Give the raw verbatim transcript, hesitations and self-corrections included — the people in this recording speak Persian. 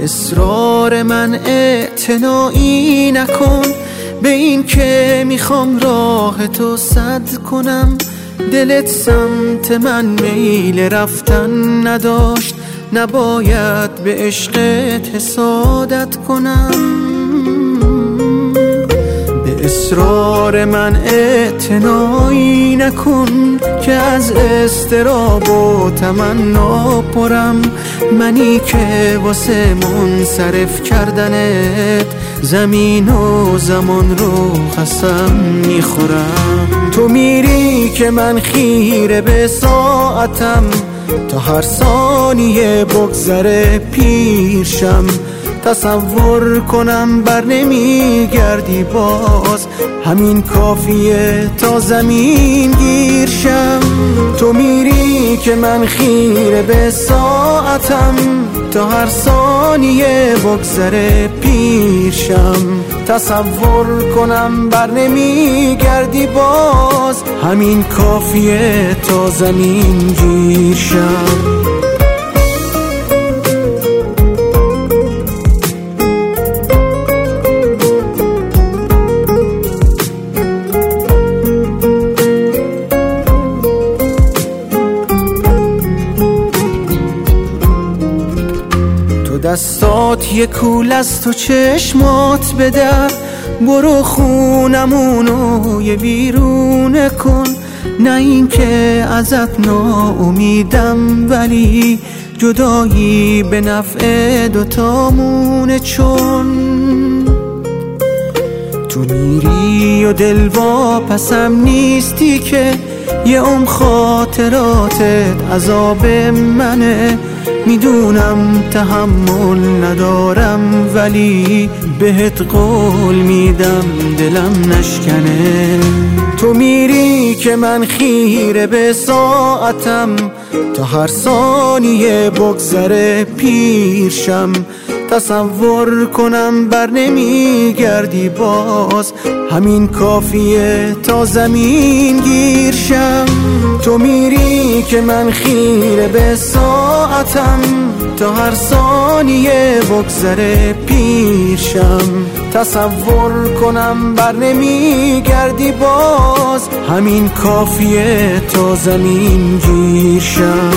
اصرار من اعتنایی نکن به این که میخوام راه تو سد کنم. دلت سمت من میل رفتن نداشت، نباید به عشقت حسادت کنم. به اصرار من اعتنایی نکن که از اضطراب و تمنا پرم. منی که واسه منصرف کردنت زمین و زمان رو قسم میخورم. تو میری که من خیره به ساعتم، تا هر ثانیه بگذره پیشم. تصور کنم بر نمیگردی باز، همین کافیه تا زمین گیر شم. تو میری که من خیره به ساعتم، تا هر ثانیه بگذره پیشم. تصور کنم بر نمیگردی باز، همین کافیه تا زمین گیر شم. دستات یه کول است و چشمات بدر، برو خونمونو یه ویرونه کن. نه این که ازت ناامیدم، ولی جدایی به نفع دوتامونه. چون تو میری و دل واپسم نیستی که یه عمر خاطراتت عذاب منه. میدونم تحمل ندارم، ولی بهت قول میدم دلم نشکنه. تو میری که من خیره به ساعتم، تا هر ثانیه بگذره پیشم. تصور کنم بر نمیگردی باز، همین کافیه تا زمین گیر شم. تو میری که من خیره به ساعتم، تا هر ثانیه بگذره پیشم. تصور کنم بر نمیگردی باز، همین کافیه تا زمین گیر شم.